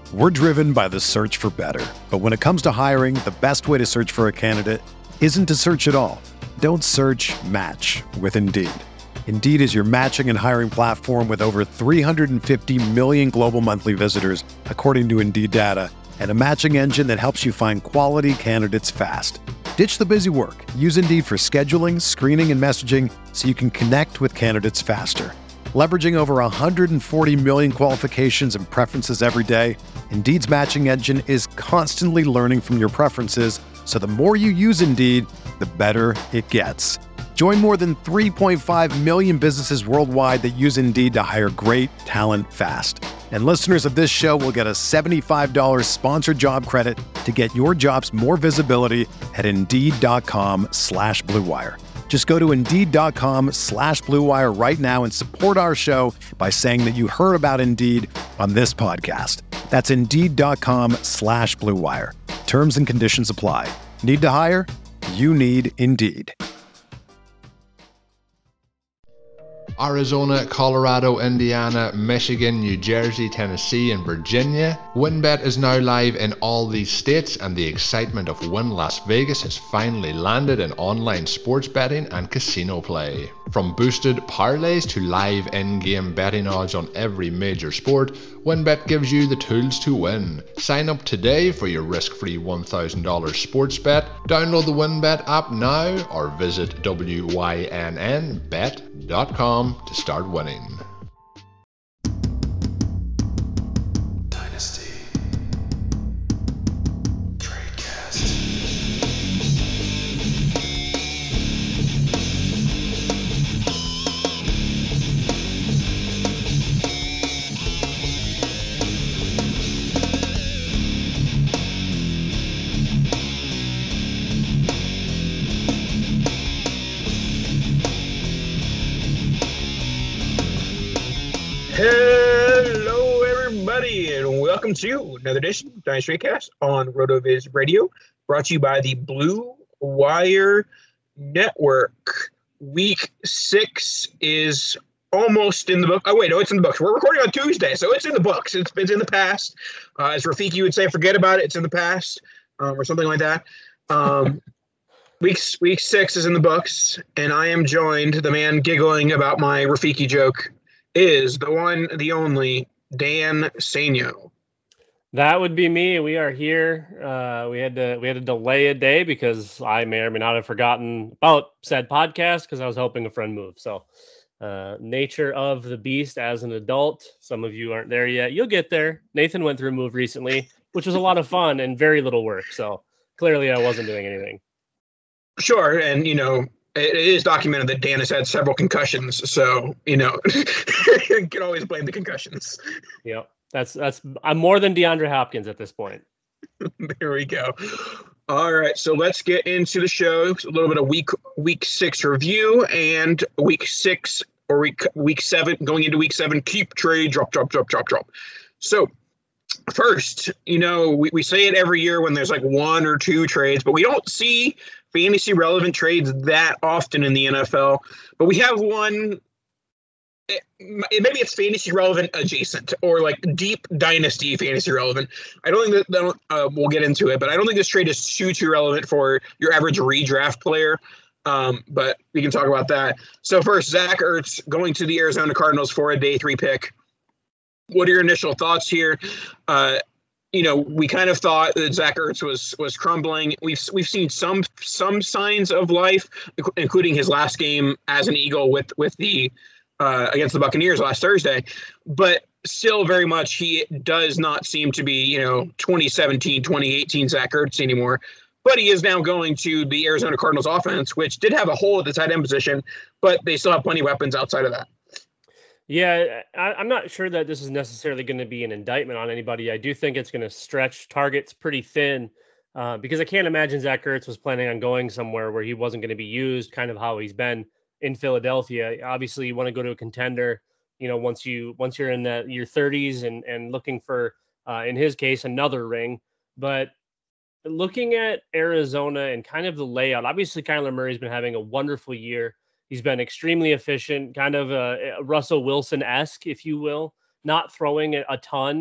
We're driven by the search for better. But when it comes to hiring, the best way to search for a candidate isn't to search at all. Don't search, match with Indeed. Indeed is your matching and hiring platform with over 350 million global monthly visitors, according to Indeed data, and a matching engine that helps you find quality candidates fast. Ditch the busy work. Use Indeed for scheduling, screening, and messaging so you can connect with candidates faster. Leveraging over 140 million qualifications and preferences every day, Indeed's matching engine is constantly learning from your preferences, so the more you use Indeed, the better it gets. Join more than 3.5 million businesses worldwide that use Indeed to hire great talent fast. And listeners of this show will get a $75 sponsored job credit to get your jobs more visibility at Indeed.com/Blue Wire. Just go to Indeed.com/Blue Wire right now and support our show by saying that you heard about Indeed on this podcast. That's Indeed.com/Blue Wire. Terms and conditions apply. Need to hire? You need Indeed. Arizona, Colorado, Indiana, Michigan, New Jersey, Tennessee, and Virginia. WynnBET is now live in all these states, and the excitement of Wynn Las Vegas has finally landed in online sports betting and casino play. From boosted parlays to live in-game betting odds on every major sport, WynnBET gives you the tools to win. Sign up today for your risk-free $1,000 sports bet. Download the WynnBET app now or visit wynnbet.com to start winning. Dynasty Tradecast. Hello, everybody, and welcome to another edition of Dynasty Tradecast on RotoViz Radio, brought to you by the Blue Wire Network. Week 6 is almost in the book. Oh, wait, no, it's in the books. We're recording on Tuesday, so it's in the books. It's in the past. As Rafiki would say, forget about it. It's in the past, or something like that. Week 6 is in the books, and I am joined, the man giggling about my Rafiki joke is the one, the only, Dan Saino. That would be me. We are here. We had to delay a day because I may or may not have forgotten about said podcast because I was helping a friend move. So, nature of the beast as an adult. Some of you aren't there yet. You'll get there. Nathan went through a move recently, which was a lot of fun and very little work. So clearly, I wasn't doing anything. Sure, and it is documented that Dan has had several concussions, so you can always blame the concussions. Yep, that's I'm more than DeAndre Hopkins at this point. There we go. All right, so let's get into the show. A little bit of week 6 review and week 7 going into week 7. Keep trade, drop. So first, we say it every year when there's like 1 or 2 trades, but we don't see fantasy relevant trades that often in the NFL, but we have one. Maybe it's fantasy relevant adjacent or like deep dynasty fantasy relevant. I don't think that we'll get into it, but I don't think this trade is too relevant for your average redraft player. But we can talk about that. So first, Zach Ertz going to the Arizona Cardinals for a day 3 pick. What are your initial thoughts here? We kind of thought that Zach Ertz was crumbling. We've seen some signs of life, including his last game as an Eagle with the against the Buccaneers last Thursday, but still very much he does not seem to be 2017, 2018 Zach Ertz anymore. But he is now going to the Arizona Cardinals offense, which did have a hole at the tight end position, but they still have plenty of weapons outside of that. Yeah, I'm not sure that this is necessarily going to be an indictment on anybody. I do think it's going to stretch targets pretty thin because I can't imagine Zach Ertz was planning on going somewhere where he wasn't going to be used, kind of how he's been in Philadelphia. Obviously, you want to go to a contender, once you're in your 30s and looking for, in his case, another ring. But looking at Arizona and kind of the layout, obviously Kyler Murray's been having a wonderful year. He's been extremely efficient, kind of a Russell Wilson-esque, if you will, not throwing a ton,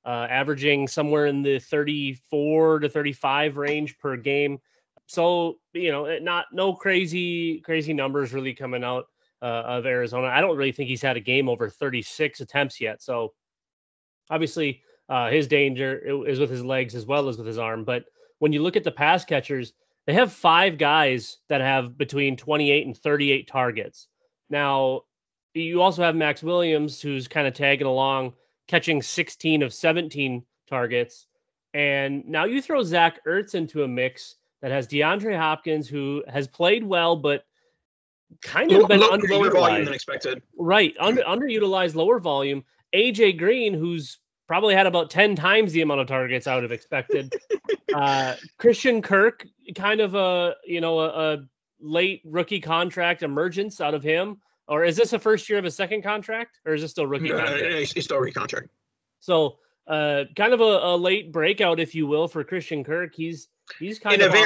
averaging somewhere in the 34 to 35 range per game. So, no crazy numbers really coming out of Arizona. I don't really think he's had a game over 36 attempts yet. So obviously his danger is with his legs as well as with his arm. But when you look at the pass catchers, they have 5 guys that have between 28 and 38 targets. Now, you also have Max Williams, who's kind of tagging along, catching 16 of 17 targets. And now you throw Zach Ertz into a mix that has DeAndre Hopkins, who has played well, but kind of been underutilized. Lower volume than expected. Right. Underutilized, lower volume. AJ Green, who's probably had about 10 times the amount of targets I would have expected. Christian Kirk, kind of a late rookie contract emergence out of him. Or is this a first year of a second contract? Or is this still rookie contract? It's still rookie contract. So kind of a late breakout, if you will, for Christian Kirk. He's kind of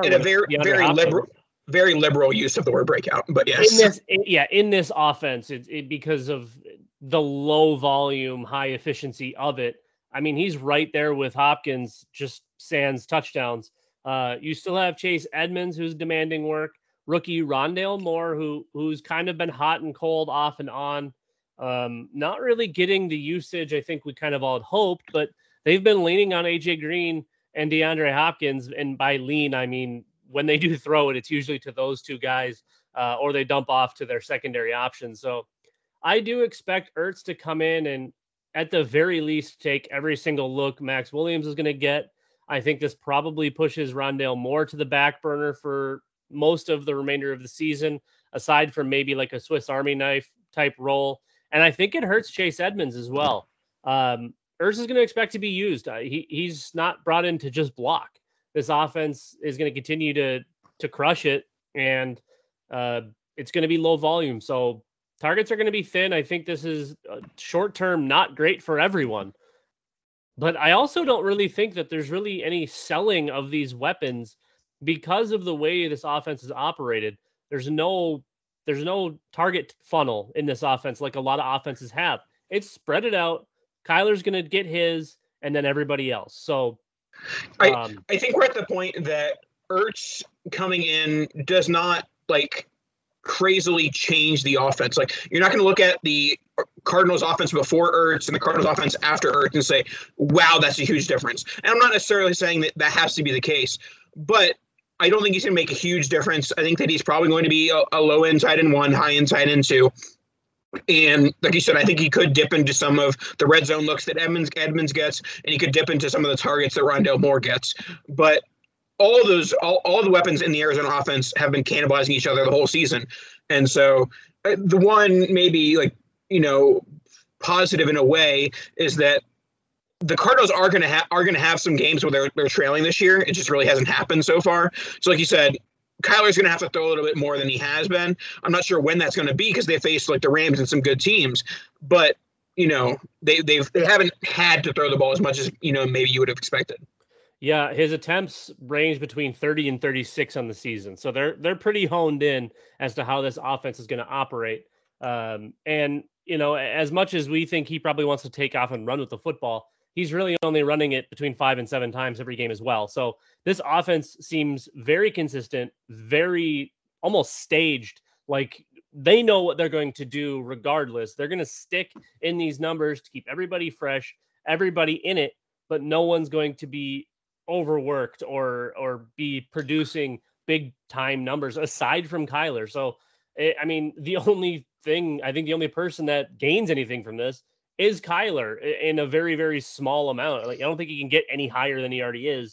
very liberal use of the word breakout, but yes. In this offense, because of the low volume, high efficiency of it. I mean, he's right there with Hopkins, just sans touchdowns. You still have Chase Edmonds, who's demanding work. Rookie Rondale Moore, who's kind of been hot and cold, off and on. Not really getting the usage I think we kind of all had hoped, but they've been leaning on AJ Green and DeAndre Hopkins. And by lean, I mean, when they do throw it, it's usually to those 2 guys, or they dump off to their secondary options. So I do expect Ertz to come in and at the very least take every single look Max Williams is going to get. I think this probably pushes Rondale Moore to the back burner for most of the remainder of the season, aside from maybe like a Swiss Army knife type role. And I think it hurts Chase Edmonds as well. Ertz is going to expect to be used. He's not brought in to just block. This offense is going to continue to crush it, and it's going to be low volume. So targets are going to be thin. I think this is short term not great for everyone. But I also don't really think that there's really any selling of these weapons because of the way this offense is operated. There's no target funnel in this offense like a lot of offenses have. It's spread it out. Kyler's going to get his, and then everybody else. So I think we're at the point that Ertz coming in does not crazily change the offense. You're not going to look at the Cardinals offense before Ertz and the Cardinals offense after Ertz and say, wow, that's a huge difference. And I'm not necessarily saying that has to be the case, but I don't think he's going to make a huge difference. I think that he's probably going to be a low end tight end 1, high end tight end 2. And like you said, I think he could dip into some of the red zone looks that Edmonds gets, and he could dip into some of the targets that Rondale Moore gets. But all the weapons in the Arizona offense have been cannibalizing each other the whole season. And so the one maybe positive in a way is that the Cardinals are going to have some games where they're trailing this year. It just really hasn't happened so far. So like you said, Kyler's going to have to throw a little bit more than he has been. I'm not sure when that's going to be because they faced the Rams and some good teams, but they haven't had to throw the ball as much as maybe you would have expected. Yeah, his attempts range between 30 and 36 on the season, so they're pretty honed in as to how this offense is going to operate. And as much as we think he probably wants to take off and run with the football, he's really only running it between 5 and 7 times every game as well. So this offense seems very consistent, very almost staged. They know what they're going to do regardless. They're going to stick in these numbers to keep everybody fresh, everybody in it, but no one's going to be overworked or be producing big time numbers aside from Kyler. So, the only person that gains anything from this is Kyler in a very, very small amount. I don't think he can get any higher than he already is.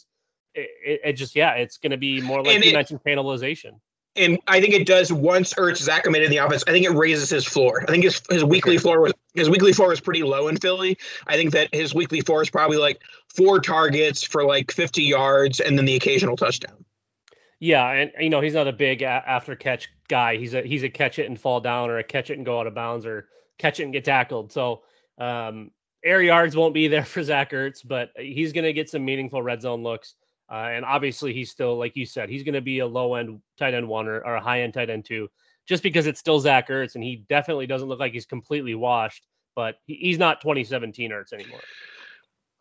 It's going to be more like you mentioned, cannibalization. And I think it does once Ertz is acclimated in the offense. I think it raises his floor. I think his weekly floor was pretty low in Philly. I think that his weekly floor is probably 4 targets for 50 yards and then the occasional touchdown. Yeah, and he's not a big after catch guy. He's a catch it and fall down, or a catch it and go out of bounds, or catch it and get tackled. So air yards won't be there for Zach Ertz, but he's going to get some meaningful red zone looks. And obviously he's still, like you said, he's going to be a low end tight end 1 or a high end tight end 2, just because it's still Zach Ertz, and he definitely doesn't look like he's completely washed, but he's not 2017 Ertz anymore.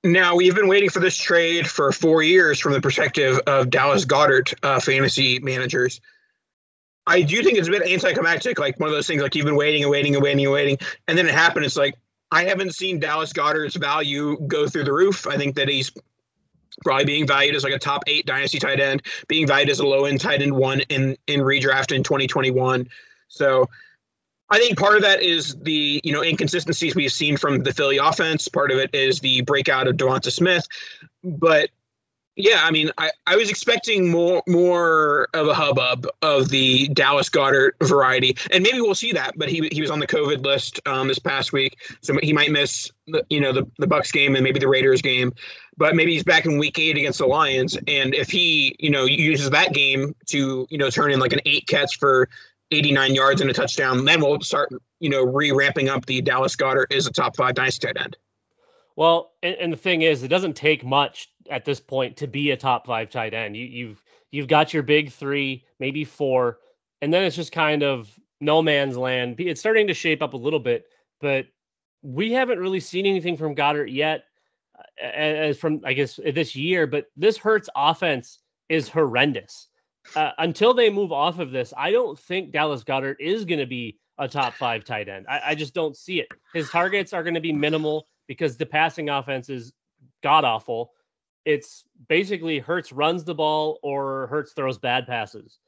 Now, we've been waiting for this trade for 4 years from the perspective of Dallas Goedert fantasy managers. I do think it's a bit anticlimactic, like one of those things, like you've been waiting and waiting and waiting and waiting, and then it happened. It's like, I haven't seen Dallas Goedert's value go through the roof. I think that he's probably being valued as like a top 8 dynasty tight end, being valued as a low end tight end 1 in redraft in 2021. So I think part of that is the inconsistencies we've seen from the Philly offense. Part of it is the breakout of Devonta Smith. But yeah, I mean, I was expecting more of a hubbub of the Dallas Goedert variety, and maybe we'll see that. But he was on the COVID list this past week, so he might miss the Bucks game and maybe the Raiders game. But maybe he's back in Week 8 against the Lions, and if he uses that game to turn in like an 8 catch for 89 yards and a touchdown, then we'll start re-ramping up the Dallas Goedert as a top 5 dynasty tight end. Well, and the thing is, it doesn't take much at this point to be a top 5 tight end. You've got your big 3, maybe 4, and then it's just kind of no man's land. It's starting to shape up a little bit, but we haven't really seen anything from Goedert yet, as from, I guess, this year. But this Hurts offense is horrendous. Until they move off of this, I don't think Dallas Goedert is going to be a top 5 tight end. I just don't see it. His targets are going to be minimal because the passing offense is god-awful. It's basically Hurts runs the ball or Hurts throws bad passes.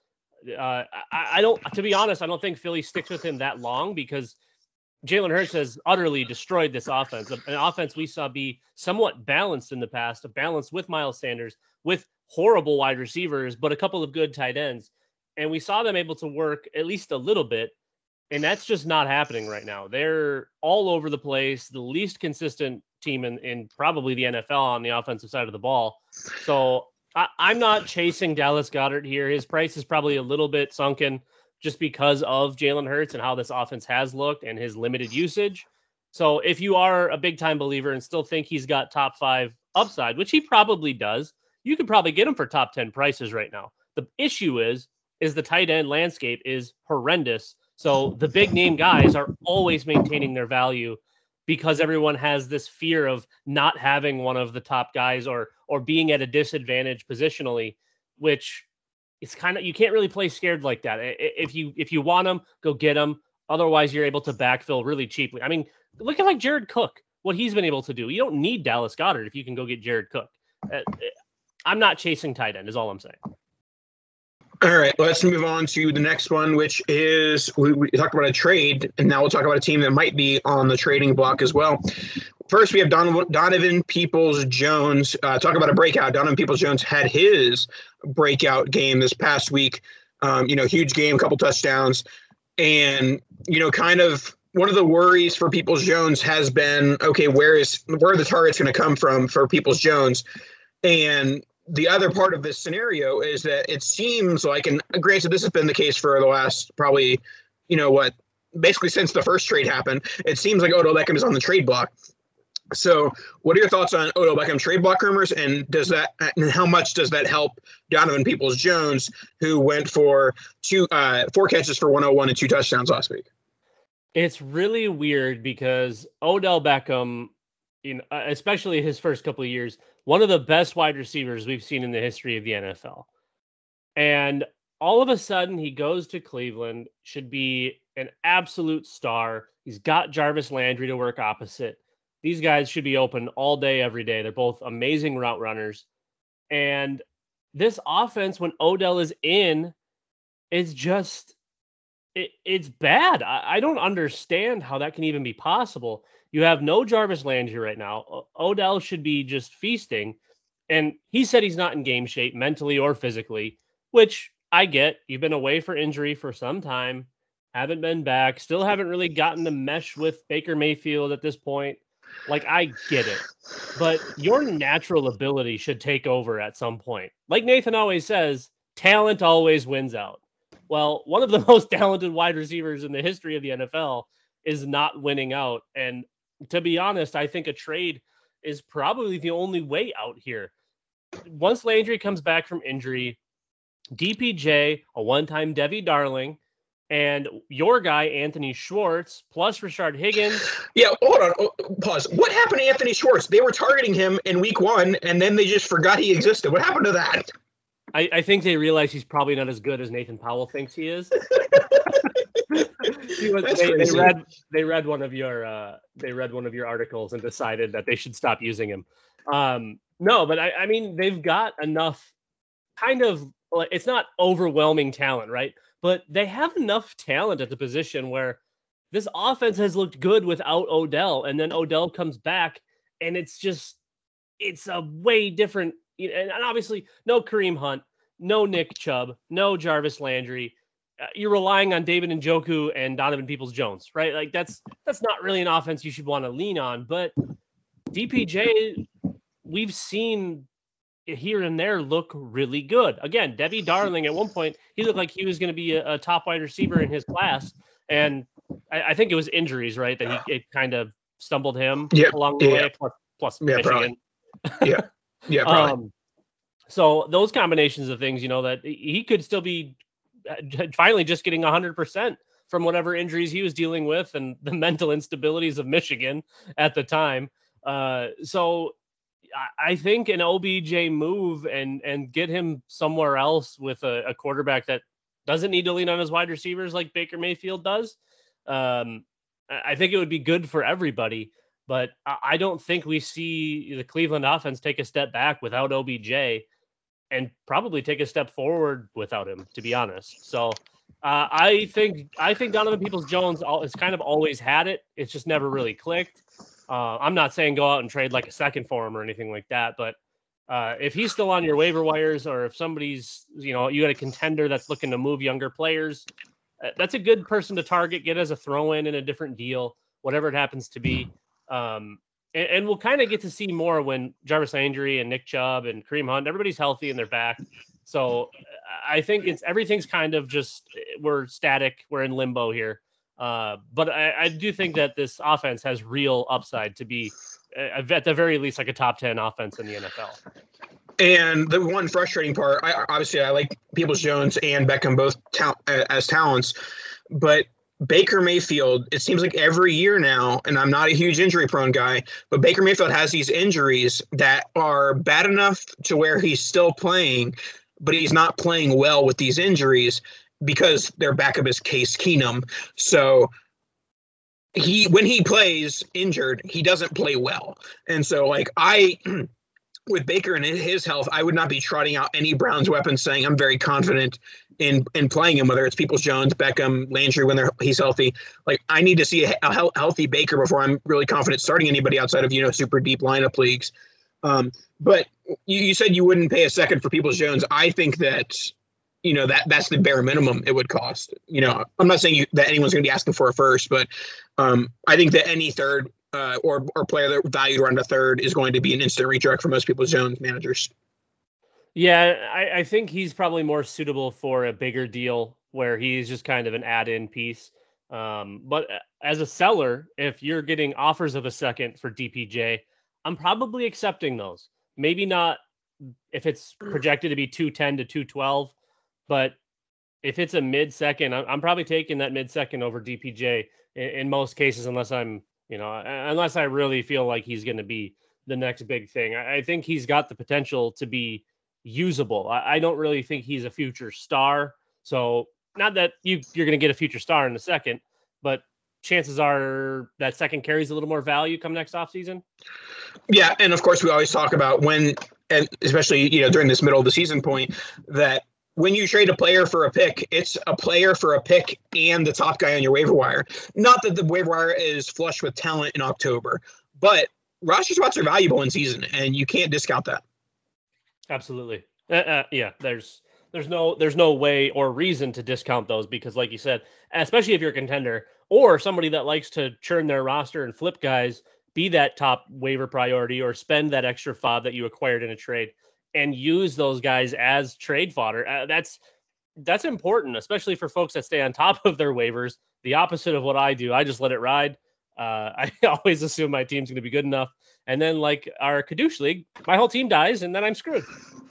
To be honest, I don't think Philly sticks with him that long because Jalen Hurts has utterly destroyed this offense, an offense we saw be somewhat balanced in the past, a balance with Miles Sanders, with horrible wide receivers, but a couple of good tight ends. And we saw them able to work at least a little bit. And that's just not happening right now. They're all over the place, the least consistent team in probably the NFL on the offensive side of the ball. So I'm not chasing Dallas Goedert here. His price is probably a little bit sunken just because of Jalen Hurts and how this offense has looked and his limited usage. So if you are a big-time believer and still think he's got top 5 upside, which he probably does, you could probably get him for top 10 prices right now. The issue is the tight end landscape is horrendous. So the big name guys are always maintaining their value because everyone has this fear of not having one of the top guys or being at a disadvantage positionally, which it's kind of, you can't really play scared like that. If you want them, go get them. Otherwise, you're able to backfill really cheaply. I mean, look at like Jared Cook, what he's been able to do. You don't need Dallas Goedert if you can go get Jared Cook. I'm not chasing tight end is all I'm saying. All right, let's move on to the next one, which is we talked about a trade, and now we'll talk about a team that might be on the trading block as well. First, we have Donovan Peoples-Jones. Talk about a breakout. Donovan Peoples-Jones had his breakout game this past week. Huge game, couple touchdowns. And, kind of one of the worries for Peoples-Jones has been, okay, where are the targets going to come from for Peoples-Jones? And the other part of this scenario is that it seems like, and granted, this has been the case for the last probably, basically since the first trade happened, it seems like Odell Beckham is on the trade block. So what are your thoughts on Odell Beckham trade block rumors, and how much does that help Donovan Peoples-Jones, who went for 4 catches for 101 and 2 touchdowns last week? It's really weird because Odell Beckham, especially his first couple of years, one of the best wide receivers we've seen in the history of the NFL. And all of a sudden he goes to Cleveland, should be an absolute star. He's got Jarvis Landry to work opposite. These guys should be open all day, every day. They're both amazing route runners. And this offense, when Odell is in, is just, it's bad. I don't understand how that can even be possible. You have no Jarvis Landry right now. Odell should be just feasting. And he said he's not in game shape mentally or physically, which I get. You've been away for injury for some time, haven't been back, still haven't really gotten to mesh with Baker Mayfield at this point. Like, I get it. But your natural ability should take over at some point. Like Nathan always says, talent always wins out. Well, one of the most talented wide receivers in the history of the NFL is not winning out. And to be honest, I think a trade is probably the only way out here. Once Landry comes back from injury, DPJ, a one-time Debbie Darling, And your guy, Anthony Schwartz, plus Rashard Higgins. Yeah, hold on. Pause. What happened to Anthony Schwartz? They were targeting him in week 1, and then they just forgot he existed. What happened to that? I think they realize he's probably not as good as Nathan Powell thinks he is. They read one of your articles and decided that they should stop using him. No, but I mean, they've got enough kind of, it's not overwhelming talent, right? But they have enough talent at the position where this offense has looked good without Odell. And then Odell comes back and it's a way different. And obviously no Kareem Hunt, no Nick Chubb, no Jarvis Landry. You're relying on David Njoku and Donovan Peoples-Jones, right? Like that's not really an offense you should want to lean on. But DPJ, we've seen here and there look really good. Again, Debbie Darling, at one point, he looked like he was going to be a top wide receiver in his class. And I think it was injuries, right? That it kind of stumbled him along the way, plus Michigan. Yeah, probably. So those combinations of things, that he could still be finally just getting 100% from whatever injuries he was dealing with and the mental instabilities of Michigan at the time. So I think an OBJ move and get him somewhere else with a quarterback that doesn't need to lean on his wide receivers like Baker Mayfield does. I think it would be good for everybody, but I don't think we see the Cleveland offense take a step back without OBJ and probably take a step forward without him, to be honest. So I think Donovan Peoples-Jones has kind of always had it. It's just never really clicked. I'm not saying go out and trade like a second for him or anything like that, but if he's still on your waiver wires, or if somebody's, you got a contender that's looking to move younger players, that's a good person to target, get as a throw-in in a different deal, whatever it happens to be. And we'll kind of get to see more when Jarvis Landry and Nick Chubb and Kareem Hunt, everybody's healthy and they're back. So I think everything's kind of just, we're static. We're in limbo here. But I do think that this offense has real upside to be, at the very least, like a top 10 offense in the NFL. And the one frustrating part, I like Peoples-Jones and Beckham both as talents, but Baker Mayfield, it seems like every year now, and I'm not a huge injury-prone guy, but Baker Mayfield has these injuries that are bad enough to where he's still playing, but he's not playing well with these injuries because their backup is Case Keenum. So when he plays injured, he doesn't play well. And so, with Baker and his health, I would not be trotting out any Browns weapons saying I'm very confident in playing him, whether it's Peoples-Jones, Beckham, Landry when he's healthy. Like, I need to see a healthy Baker before I'm really confident starting anybody outside of, super deep lineup leagues. But you said you wouldn't pay a second for Peoples-Jones. I think that, that's the bare minimum it would cost. I'm not saying that anyone's going to be asking for a first, but I think that any third or player that valued around a third is going to be an instant redirect for most Peoples-Jones managers. Yeah, I think he's probably more suitable for a bigger deal where he's just kind of an add-in piece. But as a seller, if you're getting offers of a second for DPJ, I'm probably accepting those. Maybe not if it's projected to be 210 to 212, but if it's a mid-second, I'm probably taking that mid-second over DPJ in most cases, unless I really feel like he's going to be the next big thing. I think he's got the potential to be usable. I don't really think he's a future star. So not that you're going to get a future star in a second, but chances are that second carries a little more value come next offseason. Yeah. And of course we always talk about when, and especially, during this middle of the season point, that when you trade a player for a pick, it's a player for a pick and the top guy on your waiver wire. Not that the waiver wire is flush with talent in October, but roster spots are valuable in season and you can't discount that. Absolutely. Yeah, there's no way or reason to discount those because, like you said, especially if you're a contender or somebody that likes to churn their roster and flip guys, be that top waiver priority or spend that extra fob that you acquired in a trade and use those guys as trade fodder. That's important, especially for folks that stay on top of their waivers. The opposite of what I do. I just let it ride. I always assume my team's going to be good enough. And then like our Kadoosh League, my whole team dies and then I'm screwed.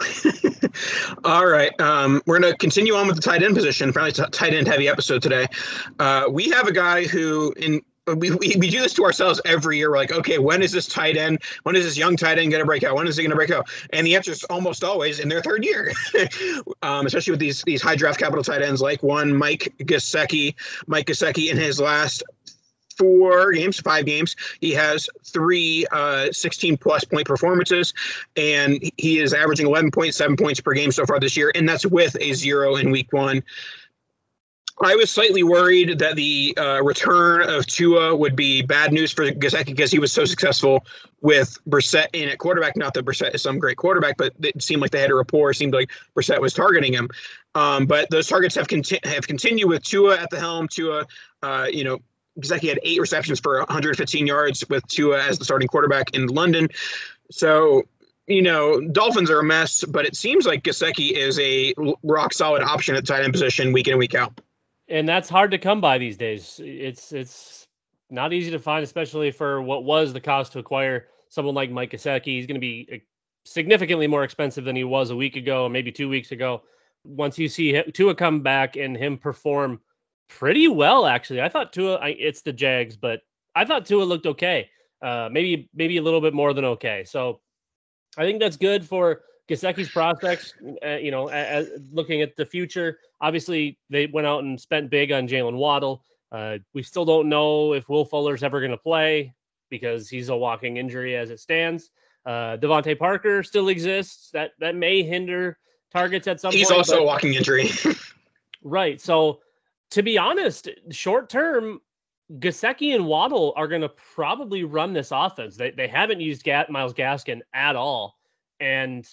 All right. We're going to continue on with the tight end position. Probably tight end heavy episode today. We have a guy who we do this to ourselves every year. We're like, okay, when is this young tight end going to break out? When is he going to break out? And the answer is almost always in their third year, especially with these high draft capital tight ends like Mike Gesicki. Mike Gesicki in his last 5 games, he has 3 16-plus point performances, and he is averaging 11.7 points per game so far this year, and that's with a 0 in week 1. I was slightly worried that the return of Tua would be bad news for Gesicki because he was so successful with Brissett in at quarterback. Not that Brissett is some great quarterback, but it seemed like they had a rapport. It seemed like Brissett was targeting him. But those targets have continued with Tua at the helm. Tua, Gesicki had 8 receptions for 115 yards with Tua as the starting quarterback in London. So, Dolphins are a mess, but it seems like Gesicki is a rock-solid option at the tight end position week in and week out. And that's hard to come by these days. It's not easy to find, especially for what was the cost to acquire someone like Mike Gesicki. He's going to be significantly more expensive than he was a week ago, maybe 2 weeks ago. Once you see Tua come back and him perform pretty well, actually. I thought Tua, it's the Jags, but I thought Tua looked okay. Maybe a little bit more than okay. So I think that's good for Gesicki's prospects, looking at the future. Obviously, they went out and spent big on Jalen Waddle. We still don't know if Will Fuller's ever going to play because he's a walking injury as it stands. Devontae Parker still exists. That may hinder targets at some point. He's also a walking injury. Right. So, to be honest, short term, Gesicki and Waddle are going to probably run this offense. They haven't used Myles Gaskin at all. And,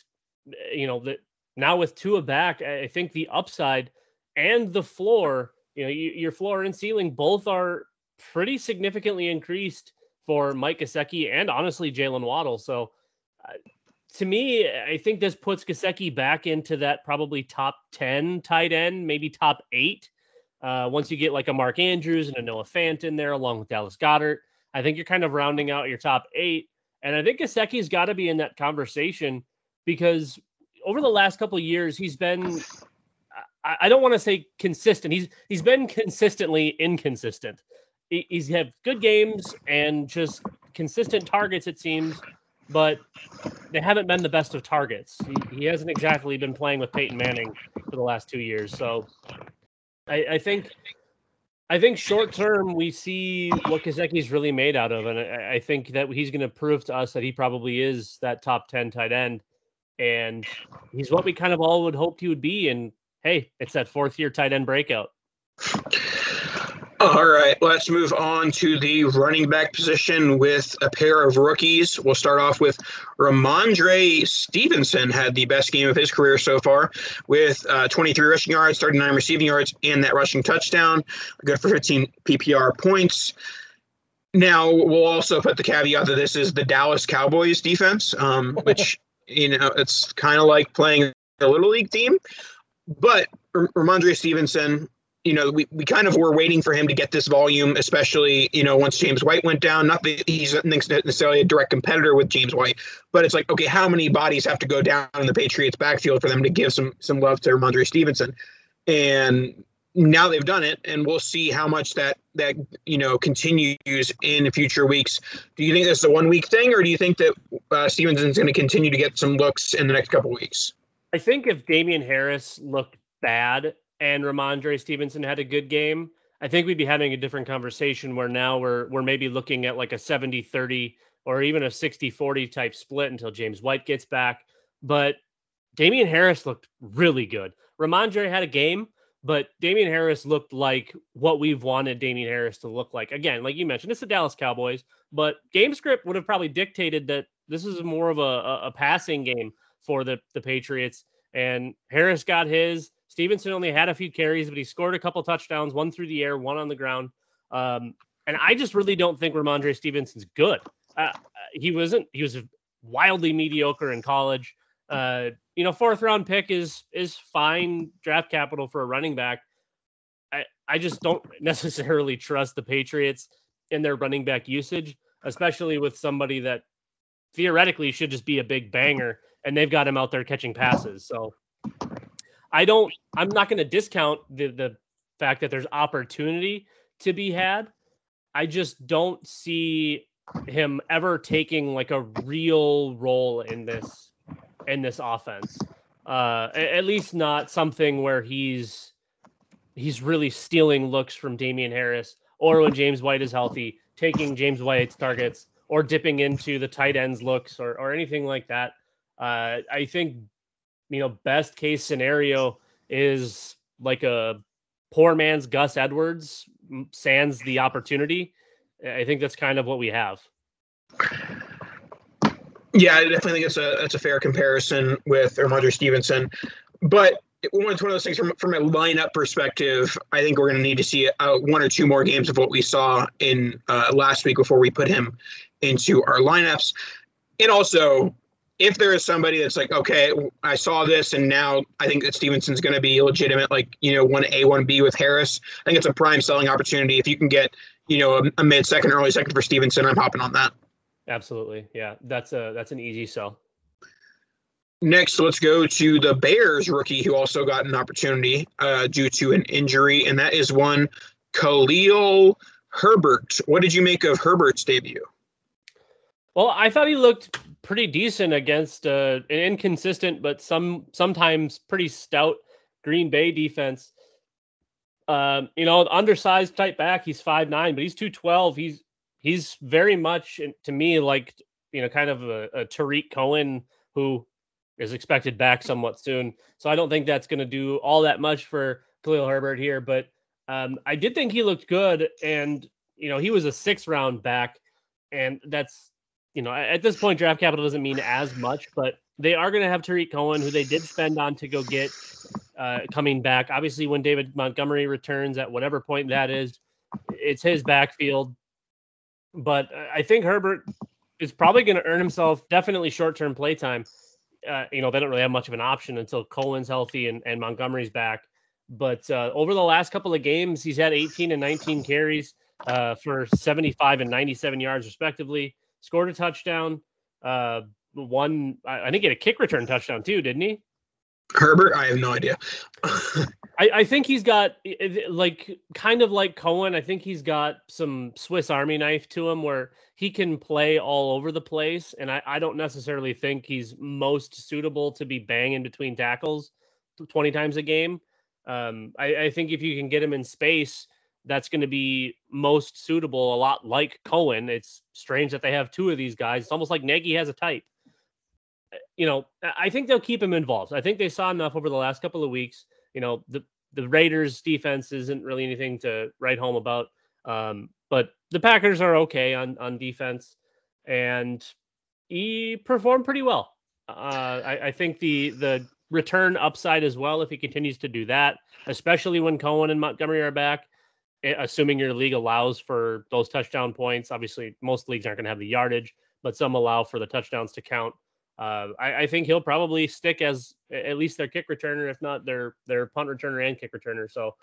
now with Tua back, I think the upside and the floor, your floor and ceiling both are pretty significantly increased for Mike Gesicki and honestly Jalen Waddle. So to me, I think this puts Gesicki back into that probably top 10 tight end, maybe top 8. Once you get like a Mark Andrews and a Noah Fant in there along with Dallas Goedert, I think you're kind of rounding out your top 8. And I think Gesicki's got to be in that conversation because over the last couple of years, he's been, I don't want to say consistent. He's been consistently inconsistent. He's had good games and just consistent targets, it seems, but they haven't been the best of targets. He hasn't exactly been playing with Peyton Manning for the last 2 years. So I think short term we see what Gesicki's really made out of, and I think that he's going to prove to us that he probably is that top 10 tight end, and he's what we kind of all would hoped he would be. And hey, it's that 4th-year tight end breakout. All right, let's move on to the running back position with a pair of rookies. We'll start off with Ramondre Stevenson, had the best game of his career so far with 23 rushing yards, 39 receiving yards, and that rushing touchdown. Good for 15 PPR points. Now, we'll also put the caveat that this is the Dallas Cowboys defense, which, it's kind of like playing a Little League team. But Ramondre Stevenson, we kind of were waiting for him to get this volume, especially, once James White went down. Not that he's necessarily a direct competitor with James White, but it's like, okay, how many bodies have to go down in the Patriots backfield for them to give some love to Ramondre Stevenson? And now they've done it, and we'll see how much that continues in future weeks. Do you think this is a 1-week thing, or do you think that Stevenson's going to continue to get some looks in the next couple of weeks? I think if Damian Harris looked bad and Ramondre Stevenson had a good game, I think we'd be having a different conversation where now we're maybe looking at like a 70-30 or even a 60-40 type split until James White gets back. But Damian Harris looked really good. Ramondre had a game, but Damian Harris looked like what we've wanted Damian Harris to look like. Again, like you mentioned, it's the Dallas Cowboys, but game script would have probably dictated that this is more of a passing game for the Patriots. And Harris got his. Stevenson only had a few carries, but he scored a couple touchdowns, one through the air, one on the ground. And I just really don't think Ramondre Stevenson's good. He was wildly mediocre in college. 4th round pick is fine draft capital for a running back. I just don't necessarily trust the Patriots in their running back usage, especially with somebody that theoretically should just be a big banger, and they've got him out there catching passes. So I'm not going to discount the fact that there's opportunity to be had. I just don't see him ever taking like a real role in this offense. At least not something where he's really stealing looks from Damian Harris, or when James White is healthy, taking James White's targets, or dipping into the tight ends looks or anything like that. I think, best case scenario is like a poor man's Gus Edwards, sans the opportunity. I think that's kind of what we have. Yeah, I definitely think that's a fair comparison with Rhamondre Stevenson. But it's one of those things from a lineup perspective. I think we're going to need to see one or two more games of what we saw in last week before we put him into our lineups. And also, if there is somebody that's like, okay, I saw this and now I think that Stevenson's going to be legitimate, like, 1A, 1B with Harris, I think it's a prime selling opportunity. If you can get, a mid-second, early second for Stevenson, I'm hopping on that. Absolutely. Yeah, that's an easy sell. Next, let's go to the Bears rookie who also got an opportunity due to an injury, and that is one Khalil Herbert. What did you make of Herbert's debut? Well, I thought he looked pretty decent against an inconsistent but sometimes pretty stout Green Bay defense. Undersized type back. He's 5'9", but he's 212. He's very much, to me, like, kind of a Tariq Cohen who is expected back somewhat soon. So I don't think that's going to do all that much for Khalil Herbert here. But I did think he looked good. And, he was a 6th round back. And that's, at this point, draft capital doesn't mean as much. But they are going to have Tariq Cohen, who they did spend on to go get coming back. Obviously, when David Montgomery returns at whatever point that is, it's his backfield. But I think Herbert is probably going to earn himself definitely short-term play time. They don't really have much of an option until Cohen's healthy and Montgomery's back. But over the last couple of games, he's had 18 and 19 carries for 75 and 97 yards respectively. Scored a touchdown. I think he had a kick return touchdown too, didn't he? Herbert? I have no idea. I think he's got, kind of like Cohen, I think he's got some Swiss Army knife to him where he can play all over the place. And I don't necessarily think he's most suitable to be banging between tackles 20 times a game. I think if you can get him in space, that's going to be most suitable, a lot like Cohen. It's strange that they have two of these guys. It's almost like Nagy has a type. I think they'll keep him involved. I think they saw enough over the last couple of weeks. The Raiders defense isn't really anything to write home about. But the Packers are okay on defense, and he performed pretty well. I think the return upside as well, if he continues to do that, especially when Cohen and Montgomery are back, assuming your league allows for those touchdown points. Obviously, most leagues aren't going to have the yardage, but some allow for the touchdowns to count. I think he'll probably stick as at least their kick returner, if not their punt returner and kick returner. So,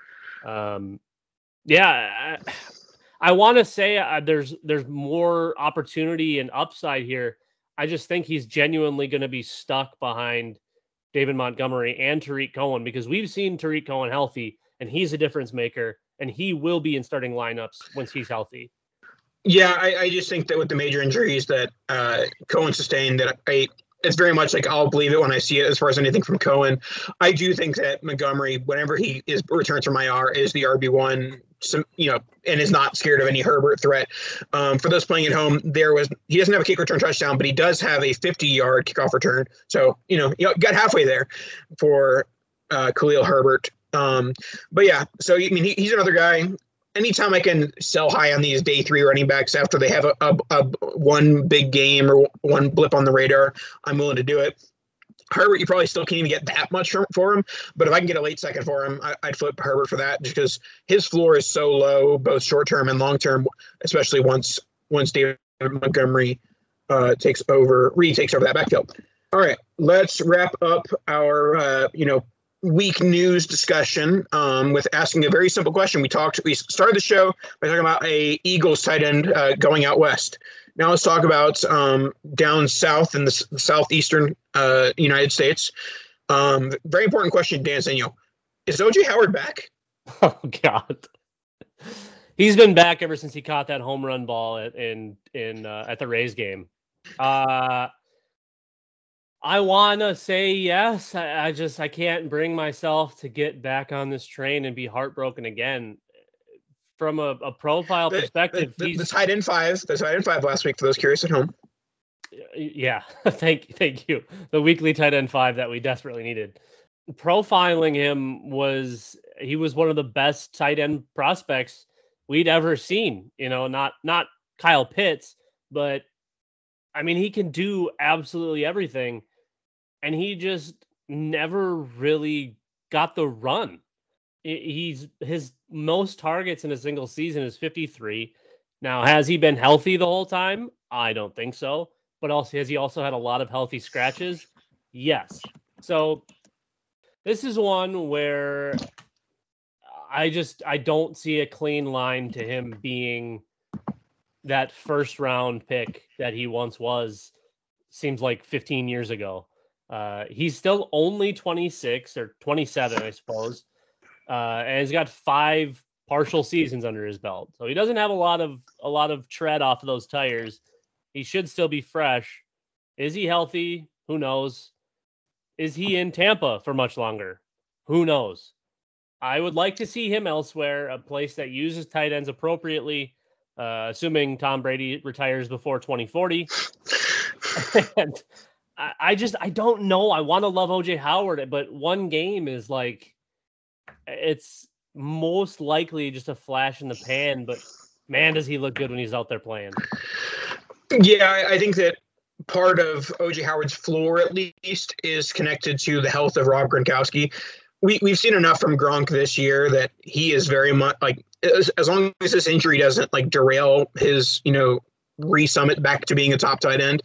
I want to say there's more opportunity and upside here. I just think he's genuinely going to be stuck behind David Montgomery and Tariq Cohen, because we've seen Tariq Cohen healthy, and he's a difference maker, and he will be in starting lineups once he's healthy. Yeah, I just think that with the major injuries that Cohen sustained, that it's very much like I'll believe it when I see it as far as anything from Cohen. I do think that Montgomery, whenever he returns from IR, is the RB1, and is not scared of any Herbert threat. For those playing at home, he doesn't have a kick return touchdown, but he does have a 50-yard kickoff return. So, got halfway there for Khalil Herbert. But yeah, so he's another guy. Anytime I can sell high on these day 3 running backs after they have a one big game or one blip on the radar, I'm willing to do it. Herbert, you probably still can't even get that much for him, but if I can get a late second for him, I'd flip Herbert for that, just because his floor is so low, both short term and long term, especially once David Montgomery takes over that backfield. All right, let's wrap up our week news discussion with asking a very simple question. We started the show by talking about a Eagles tight end going out west. Now let's talk about down south in the southeastern United States. Very important question, Dan Senio. Is O.J. Howard back? Oh, God. He's been back ever since he caught that home run ball at the Rays game. I want to say yes. I can't bring myself to get back on this train and be heartbroken again. From a profile perspective, the tight end five last week for those curious at home. Yeah, thank you. The weekly tight end 5 that we desperately needed. Profiling him he was one of the best tight end prospects we'd ever seen. Not Kyle Pitts, but I mean, he can do absolutely everything. And he just never really got the run. His most targets in a single season is 53. Now, has he been healthy the whole time? I don't think so. But also, has he also had a lot of healthy scratches? Yes. So this is one where I don't see a clean line to him being that first round pick that he once was. Seems like 15 years ago. He's still only 26 or 27, I suppose. And he's got 5 partial seasons under his belt. So he doesn't have a lot of tread off of those tires. He should still be fresh. Is he healthy? Who knows? Is he in Tampa for much longer? Who knows? I would like to see him elsewhere, a place that uses tight ends appropriately, assuming Tom Brady retires before 2040. And I don't know. I want to love O.J. Howard, but one game is like, it's most likely just a flash in the pan, but man, does he look good when he's out there playing. Yeah, I think that part of O.J. Howard's floor, at least, is connected to the health of Rob Gronkowski. We've seen enough from Gronk this year that he is very much like, as long as this injury doesn't like derail his, re-summit back to being a top tight end,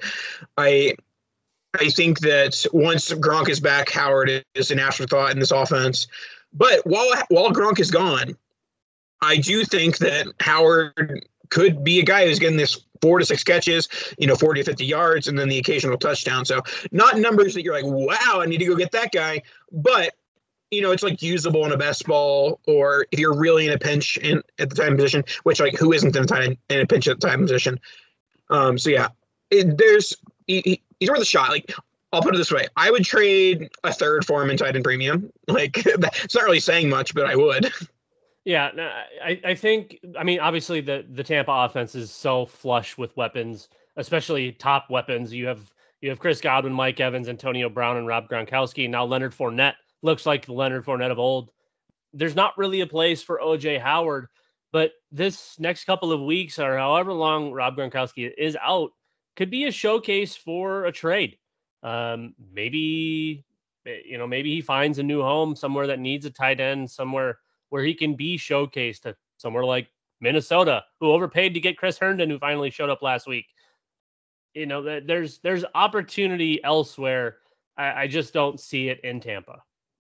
I think that once Gronk is back, Howard is an afterthought in this offense. But while Gronk is gone, I do think that Howard could be a guy who's getting this 4 to 6 catches, 40 to 50 yards, and then the occasional touchdown. So not numbers that you're like, wow, I need to go get that guy. But, it's like usable in a best ball, or if you're really in a pinch at the tight end position, which like who isn't in a pinch at the tight end position? So yeah, he's worth a shot. Like, I'll put it this way. I would trade a third for him in tight end premium. Like, it's not really saying much, but I would. Yeah, no, I think, obviously the Tampa offense is so flush with weapons, especially top weapons. You have Chris Godwin, Mike Evans, Antonio Brown, and Rob Gronkowski. Now Leonard Fournette looks like the Leonard Fournette of old. There's not really a place for O.J. Howard, but this next couple of weeks or however long Rob Gronkowski is out could be a showcase for a trade. Maybe he finds a new home somewhere that needs a tight end, somewhere where he can be showcased, to somewhere like Minnesota, who overpaid to get Chris Herndon, who finally showed up last week. There's opportunity elsewhere. I just don't see it in Tampa.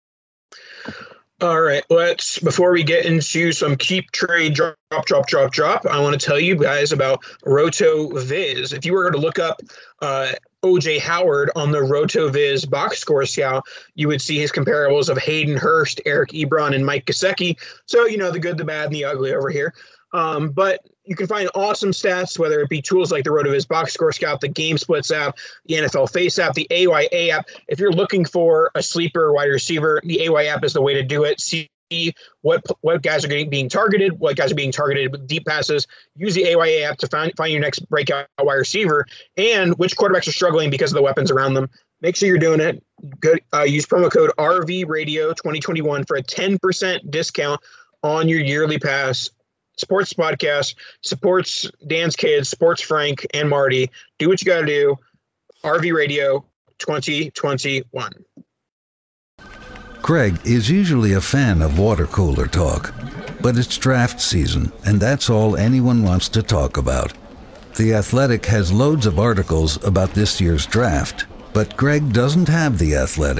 All right, before we get into some keep trade drop, I want to tell you guys about RotoViz. If you were to look up O.J. Howard on the RotoViz box score scout, you would see his comparables of Hayden Hurst, Eric Ebron, and Mike Gesicki. So, the good, the bad, and the ugly over here. But you can find awesome stats, whether it be tools like the RotoViz Box Score Scout, the Game Splits app, the NFL Face app, the AYA app. If you're looking for a sleeper wide receiver, the AYA app is the way to do it. See what guys are being targeted, what guys are being targeted with deep passes. Use the AYA app to find your next breakout wide receiver and which quarterbacks are struggling because of the weapons around them. Make sure you're doing it. Good. Use promo code RVRadio2021 for a 10% discount on your yearly pass. Sports podcast, supports Dan's kids, supports Frank and Marty. Do what you got to do. RV Radio 2021. Craig is usually a fan of water cooler talk, but it's draft season, and that's all anyone wants to talk about. The Athletic has loads of articles about this year's draft, but Greg doesn't have The Athletic,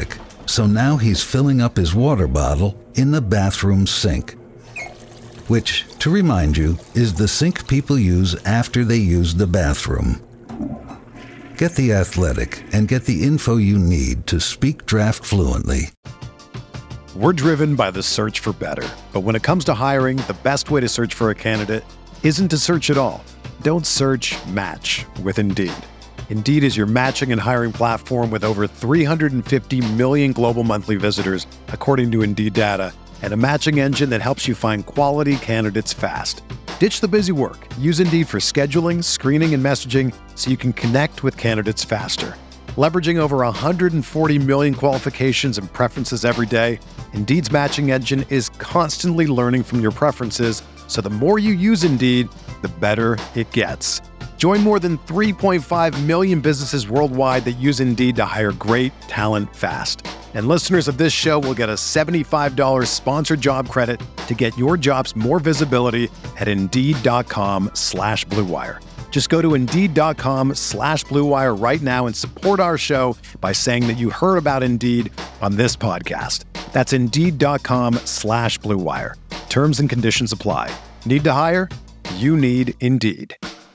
So now he's filling up his water bottle in the bathroom sink, which, to remind you, is the sink people use after they use the bathroom. Get The Athletic and get the info you need to speak draft fluently. We're driven by the search for better. But when it comes to hiring, the best way to search for a candidate isn't to search at all. Don't search, match with Indeed. Indeed is your matching and hiring platform with over 350 million global monthly visitors, according to Indeed data, and a matching engine that helps you find quality candidates fast. Ditch the busy work. Use Indeed for scheduling, screening, and messaging so you can connect with candidates faster. Leveraging over 140 million qualifications and preferences every day, Indeed's matching engine is constantly learning from your preferences, so the more you use Indeed, the better it gets. Join more than 3.5 million businesses worldwide that use Indeed to hire great talent fast. And listeners of this show will get a $75 sponsored job credit to get your jobs more visibility at Indeed.com/Blue Wire. Just go to Indeed.com/Blue Wire right now and support our show by saying that you heard about Indeed on this podcast. That's Indeed.com/Blue Wire. Terms and conditions apply. Need to hire? You need Indeed.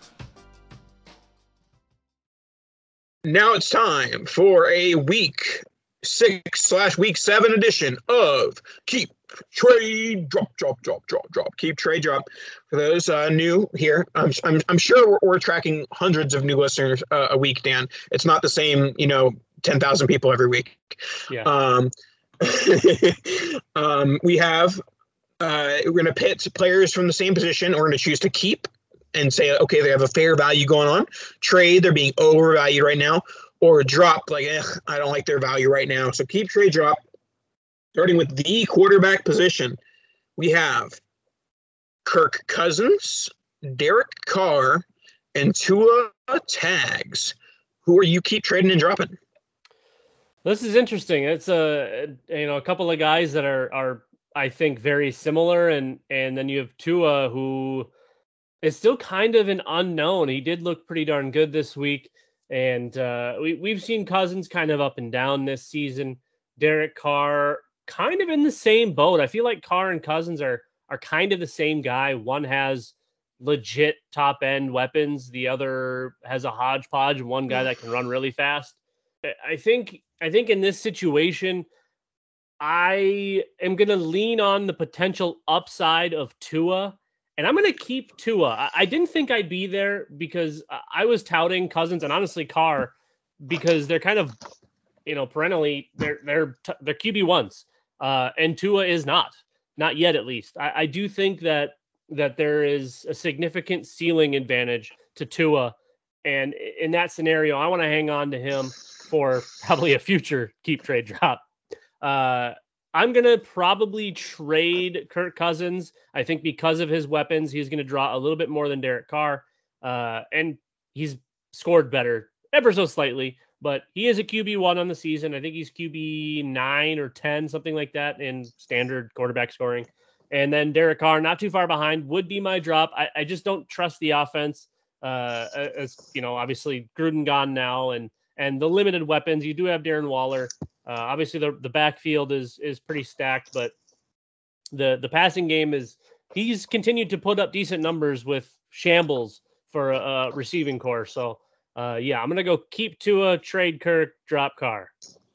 Now it's time for a week 6/week 7 edition of Keep Trade Drop. Keep Trade Drop. For those new here, I'm sure we're tracking hundreds of new listeners a week, Dan. It's not the same, 10,000 people every week. Yeah. We have we're going to pit players from the same position. We're going to choose to keep and say, okay, they have a fair value going on. Trade, they're being overvalued right now. Or drop, I don't like their value right now. So keep, trade, drop. Starting with the quarterback position, we have Kirk Cousins, Derek Carr, and Tua Tags. Who are you keep trading and dropping? This is interesting. It's a couple of guys that are I think very similar, and then you have Tua, who is still kind of an unknown. He did look pretty darn good this week. And we've seen Cousins kind of up and down this season. Derek Carr kind of in the same boat. I feel like Carr and Cousins are kind of the same guy. One has legit top end weapons. The other has a hodgepodge. One guy that can run really fast. I think in this situation, I am going to lean on the potential upside of Tua. And I'm going to keep Tua. I didn't think I'd be there because I was touting Cousins and honestly Carr because they're kind of, perennially they're QB1s, and Tua is not yet at least. I do think that there is a significant ceiling advantage to Tua, and in that scenario, I want to hang on to him for probably a future keep, trade, drop. I'm going to probably trade Kirk Cousins. I think because of his weapons, he's going to draw a little bit more than Derek Carr. And he's scored better ever so slightly, but he is a QB1 on the season. I think he's QB9 or 10, something like that in standard quarterback scoring. And then Derek Carr, not too far behind, would be my drop. I just don't trust the offense. As obviously Gruden gone now and the limited weapons. You do have Darren Waller. Obviously, the backfield is pretty stacked, but the passing game he's continued to put up decent numbers with shambles for a receiving core. So, I'm going to go keep Tua, trade Kirk, drop Carr.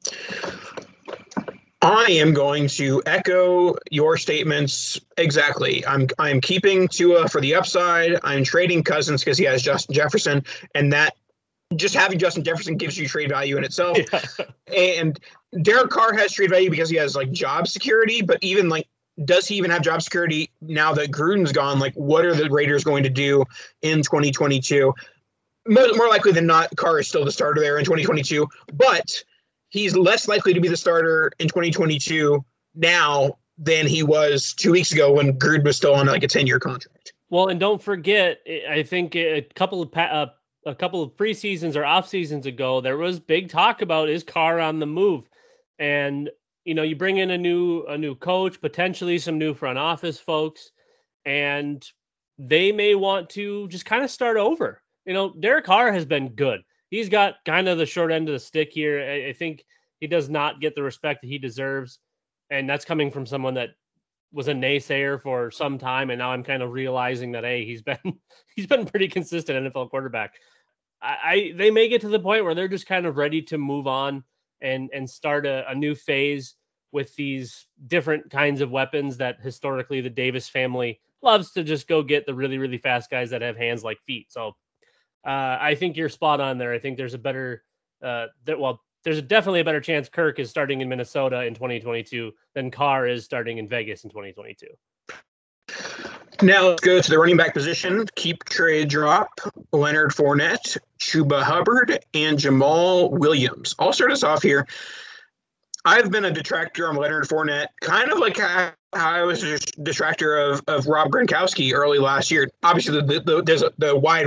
I am going to echo your statements exactly. I'm keeping Tua for the upside. I'm trading Cousins because he has Justin Jefferson, and that just having Justin Jefferson gives you trade value in itself. Yeah. And Derek Carr has trade value because he has job security, but even does he even have job security now that Gruden's gone? What are the Raiders going to do in 2022? More likely than not, Carr is still the starter there in 2022, but he's less likely to be the starter in 2022 now than he was 2 weeks ago when Gruden was still on a 10-year contract. Well, and don't forget, I think a couple of preseasons or off seasons ago, there was big talk about is Carr on the move, and you bring in a new coach, potentially some new front office folks, and they may want to just kind of start over. Derek Carr has been good. He's got kind of the short end of the stick here. I think He does not get the respect that he deserves. And that's coming from someone that was a naysayer for some time. And now I'm kind of realizing that, hey, he's been pretty consistent NFL quarterback. They may get to the point where they're just kind of ready to move on and start a new phase with these different kinds of weapons that historically the Davis family loves to just go get the really, really fast guys that have hands like feet. So I think you're spot on there. I think there's there's definitely a better chance Kirk is starting in Minnesota in 2022 than Carr is starting in Vegas in 2022. Now let's go to the running back position. Keep, trade, drop. Leonard Fournette, Chuba Hubbard, and Jamal Williams. I'll start us off here. I've been a detractor on Leonard Fournette, kind of like how I was a detractor of Rob Gronkowski early last year. Obviously, there's the wide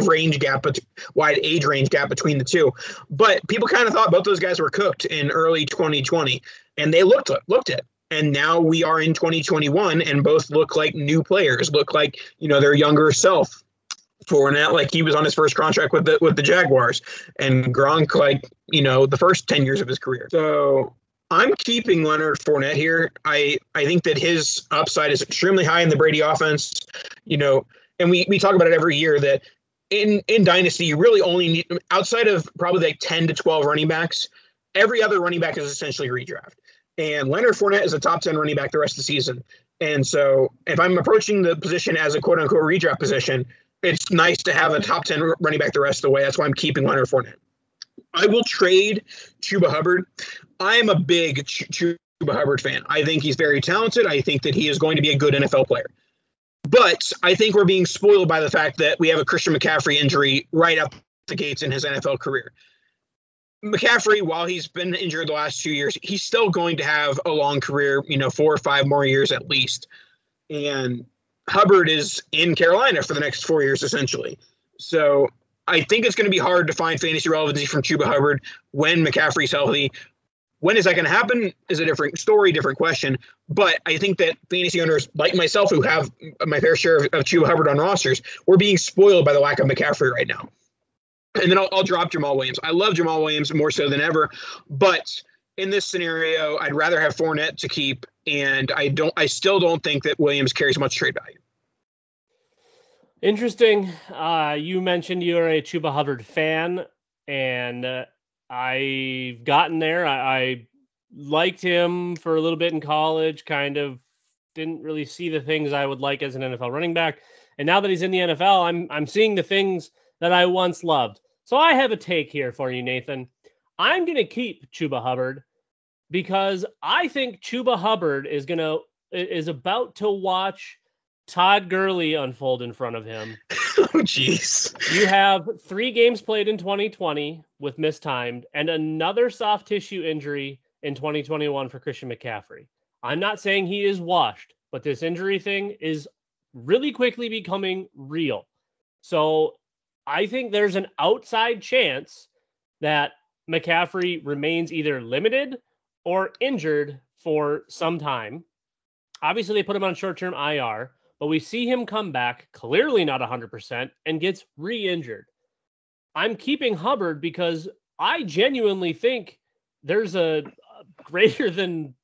age range gap between the two, but people kind of thought both those guys were cooked in early 2020, and they looked it. And now we are in 2021, and both look like new players, look like their younger self. Fournette, like he was on his first contract with the Jaguars, and Gronk, like the first 10 years of his career. So I'm keeping Leonard Fournette here. I think that his upside is extremely high in the Brady offense, and we talk about it every year that in Dynasty, you really only need, outside of probably like 10 to 12 running backs, every other running back is essentially redraft. And Leonard Fournette is a top 10 running back the rest of the season. And so if I'm approaching the position as a quote unquote redraft position, it's nice to have a top 10 running back the rest of the way. That's why I'm keeping Leonard Fournette. I will trade Chuba Hubbard. I am a big Chuba Hubbard fan. I think he's very talented. I think that he is going to be a good NFL player. But I think we're being spoiled by the fact that we have a Christian McCaffrey injury right up the gates in his NFL career. McCaffrey, while he's been injured the last 2 years, he's still going to have a long career, 4 or 5 more years at least. And Hubbard is in Carolina for the next 4 years, essentially. So I think it's going to be hard to find fantasy relevancy from Chuba Hubbard when McCaffrey's healthy. When is that going to happen is a different story, different question. But I think that fantasy owners like myself who have my fair share of Chuba Hubbard on rosters, we're being spoiled by the lack of McCaffrey right now. And then I'll drop Jamal Williams. I love Jamal Williams more so than ever. But in this scenario, I'd rather have Fournette to keep. And I still don't think that Williams carries much trade value. Interesting. You mentioned you're a Chuba Hubbard fan, and I've gotten there. I liked him for a little bit in college, kind of didn't really see the things I would like as an NFL running back. And now that he's in the NFL, I'm seeing the things that I once loved. So I have a take here for you, Nathan. I'm going to keep Chuba Hubbard because I think Chuba Hubbard is about to watch Todd Gurley unfold in front of him. Oh, jeez. You have 3 games played in 2020 with mistimed and another soft tissue injury in 2021 for Christian McCaffrey. I'm not saying he is washed, but this injury thing is really quickly becoming real. So I think there's an outside chance that McCaffrey remains either limited or injured for some time. Obviously, they put him on short-term IR, but we see him come back, clearly not 100%, and gets re-injured. I'm keeping Hubbard because I genuinely think there's a greater than,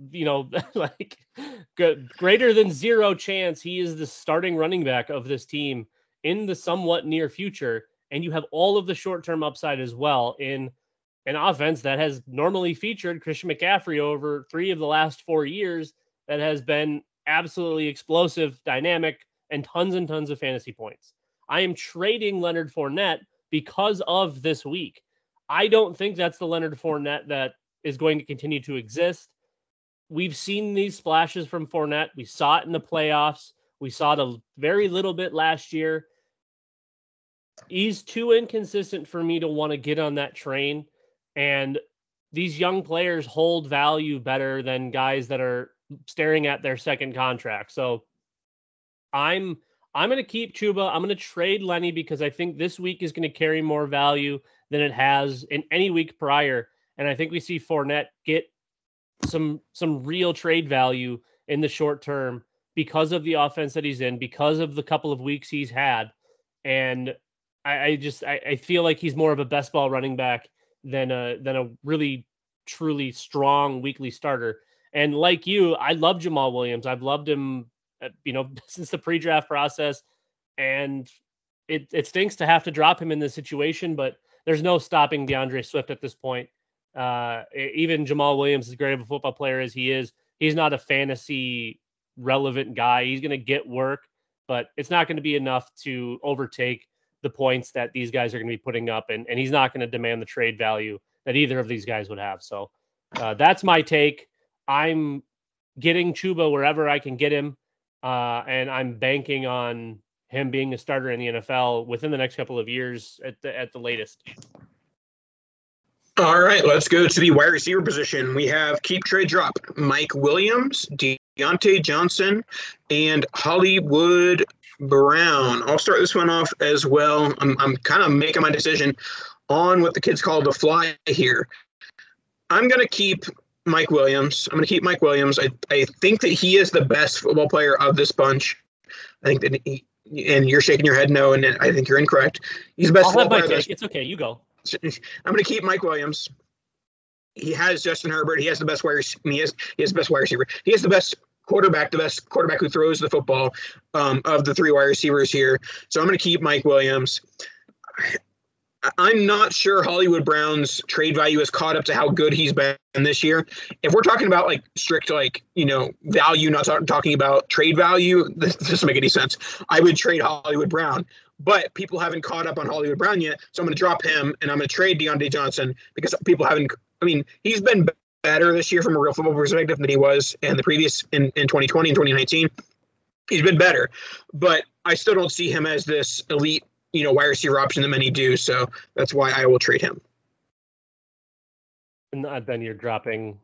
greater than 0 chance he is the starting running back of this team in the somewhat near future. And you have all of the short-term upside as well in an offense that has normally featured Christian McCaffrey over 3 of the last 4 years that has been absolutely explosive, dynamic, and tons of fantasy points. I am trading Leonard Fournette because of this week. I don't think that's the Leonard Fournette that is going to continue to exist. We've seen these splashes from Fournette. We saw it in the playoffs. We saw it a very little bit last year. He's too inconsistent for me to want to get on that train. And these young players hold value better than guys that are staring at their second contract. So I'm going to keep Chuba. I'm going to trade Lenny because I think this week is going to carry more value than it has in any week prior. And I think we see Fournette get some real trade value in the short term because of the offense that he's in, because of the couple of weeks he's had. And I feel like he's more of a best ball running back than a really truly strong weekly starter. And like you, I love Jamal Williams. I've loved him, since the pre-draft process, and it stinks to have to drop him in this situation, but there's no stopping DeAndre Swift at this point. Even Jamal Williams, as great of a football player as he is, he's not a fantasy relevant guy. He's going to get work, but it's not going to be enough to overtake the points that these guys are going to be putting up, and he's not going to demand the trade value that either of these guys would have. So that's my take. I'm getting Chuba wherever I can get him, and I'm banking on him being a starter in the NFL within the next couple of years at the latest. All right, let's go to the wide receiver position. We have keep, trade, drop. Mike Williams, Deontay Johnson, and Hollywood Brown. I'll start this one off as well. I'm kind of making my decision on what the kids call the fly here. I'm going to keep Mike Williams. I think that he is the best football player of this bunch. I think that and you're shaking your head no, and I think you're incorrect. He's the best football player. It's okay. You go. I'm going to keep Mike Williams. He has Justin Herbert. He has the best wide receiver. He has the best wide receiver. He has the best quarterback who throws the football of the three wide receivers here. So I'm going to keep Mike Williams. I'm not sure Hollywood Brown's trade value has caught up to how good he's been this year. If we're talking about strict value, not talking about trade value, this doesn't make any sense. I would trade Hollywood Brown, but people haven't caught up on Hollywood Brown yet, so I'm going to drop him and I'm going to trade Deontay Johnson because people haven't. I mean, he's been better this year from a real football perspective than he was in the previous in 2020 and 2019. He's been better, but I still don't see him as this elite wide receiver option that many do. So that's why I will trade him. And then you're dropping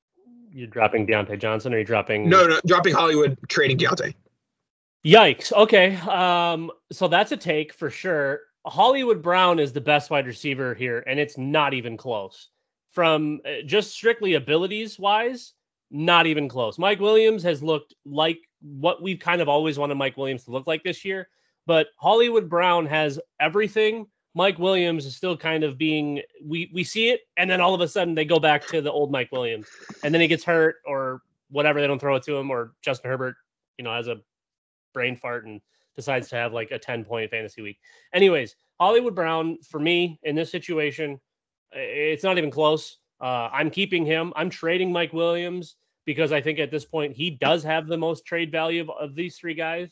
Deontay Johnson, or you're dropping? No, dropping Hollywood, trading Deontay. Yikes. Okay. So that's a take for sure. Hollywood Brown is the best wide receiver here, and it's not even close. From just strictly abilities wise, not even close. Mike Williams has looked like what we've kind of always wanted Mike Williams to look like this year. But Hollywood Brown has everything. Mike Williams is still kind of being, we see it, and then all of a sudden they go back to the old Mike Williams. And then he gets hurt or whatever, they don't throw it to him, or Justin Herbert, has a brain fart and decides to have like a 10-point fantasy week. Anyways, Hollywood Brown, for me, in this situation, it's not even close. I'm keeping him. I'm trading Mike Williams because I think at this point he does have the most trade value of these three guys.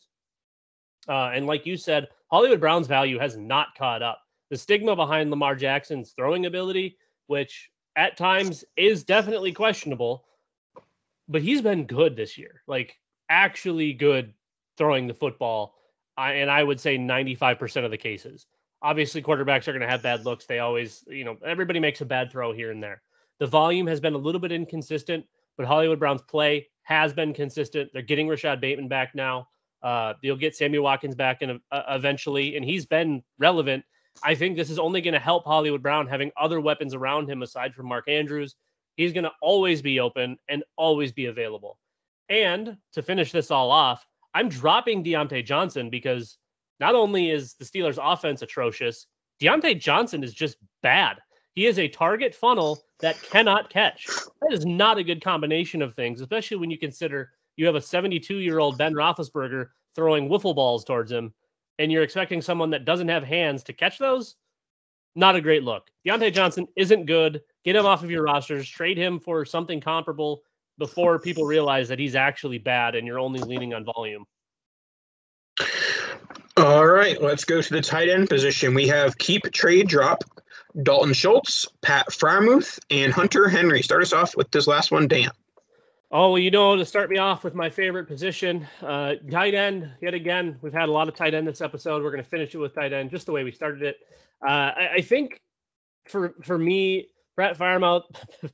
And like you said, Hollywood Brown's value has not caught up. The stigma behind Lamar Jackson's throwing ability, which at times is definitely questionable, but he's been good this year, like actually good throwing the football. And I would say 95% of the cases. Obviously, quarterbacks are going to have bad looks. They always, everybody makes a bad throw here and there. The volume has been a little bit inconsistent, but Hollywood Brown's play has been consistent. They're getting Rashad Bateman back now. You'll get Sammy Watkins back in eventually, and he's been relevant. I think this is only going to help Hollywood Brown having other weapons around him aside from Mark Andrews. He's going to always be open and always be available. And to finish this all off, I'm dropping Deontay Johnson because not only is the Steelers' offense atrocious, Deontay Johnson is just bad. He is a target funnel that cannot catch. That is not a good combination of things, especially when you consider you have a 72-year-old Ben Roethlisberger throwing wiffle balls towards him, and you're expecting someone that doesn't have hands to catch those? Not a great look. Deontay Johnson isn't good. Get him off of your rosters. Trade him for something comparable before people realize that he's actually bad and you're only leaning on volume. All right, let's go to the tight end position. We have keep, trade, drop, Dalton Schultz, Pat Freiermuth, and Hunter Henry. Start us off with this last one, Dan. Oh, well, to start me off with my favorite position, tight end, yet again. We've had a lot of tight end this episode. We're going to finish it with tight end, just the way we started it. I think for me, Pat Freiermuth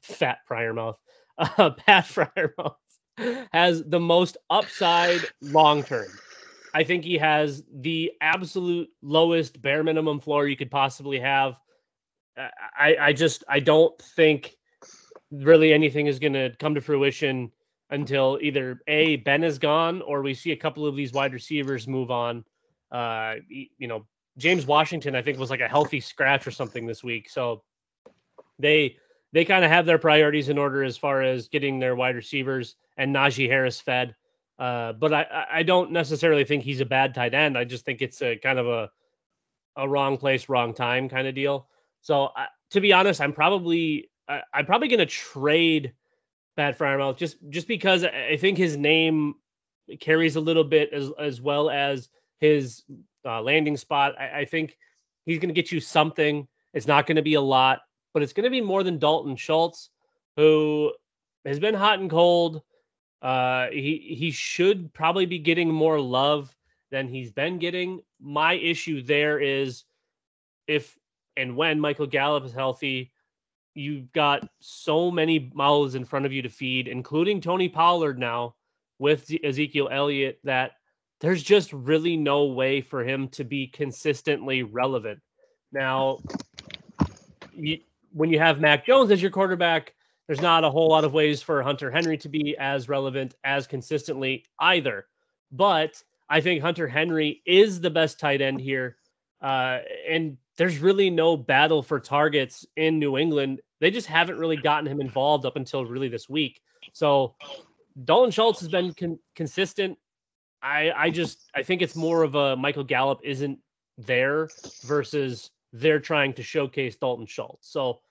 has the most upside long-term. I think he has the absolute lowest bare minimum floor you could possibly have. I don't think really anything is going to come to fruition until either A, Ben is gone, or we see a couple of these wide receivers move on. James Washington, I think, was like a healthy scratch or something this week. So they they kind of have their priorities in order as far as getting their wide receivers and Najee Harris fed. But I don't necessarily think he's a bad tight end. I just think it's a kind of a wrong place, wrong time kind of deal. So to be honest, I'm probably going to trade Pat Freiermuth just because I think his name carries a little bit as well as his landing spot. I think he's going to get you something. It's not going to be a lot, but it's going to be more than Dalton Schultz, who has been hot and cold. He should probably be getting more love than he's been getting. My issue there is if and when Michael Gallup is healthy, you've got so many mouths in front of you to feed, including Tony Pollard now with Ezekiel Elliott, that there's just really no way for him to be consistently relevant. Now, when you have Mac Jones as your quarterback, there's not a whole lot of ways for Hunter Henry to be as relevant as consistently either. But I think Hunter Henry is the best tight end here. And there's really no battle for targets in New England. They just haven't really gotten him involved up until really this week. So Dalton Schultz has been consistent. I think it's more of a Michael Gallup isn't there versus they're trying to showcase Dalton Schultz. So